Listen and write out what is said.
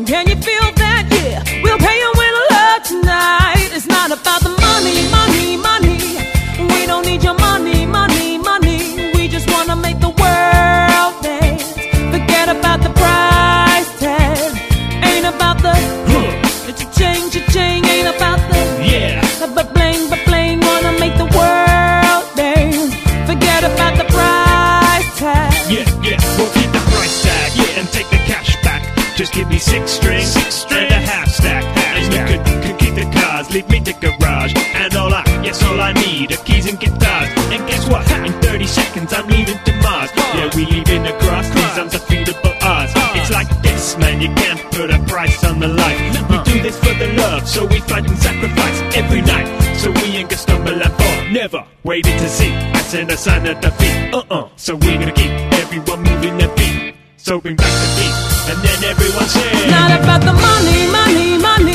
Can you feel that? Yeah, we'll pay you with love tonight. It's not about the money, money, money. We don't need your money, money, money. We just wanna make the world dance. Forget about the price tag. Ain't about the cha-ching, ain't about the but bling, wanna make the world dance. Forget about the price tag. Yeah, we'll keep the price tag, and take the cash back. Just give me six strings and a half stack. And you could keep the cars, leave me the garage. And all I need are keys and guitars. And guess what? In 30 seconds I'm leaving to Mars. Yeah, we leaving across these undefeatable odds. It's like this, man, you can't put a price on the life. We do this for the love, so we fight and sacrifice every night. So we ain't gonna stumble and fall, never waiting to see. That's in a sign of defeat. So we're gonna keep everyone moving their feet. So bring back the beat, and then everyone sings. Not about the money, money, money.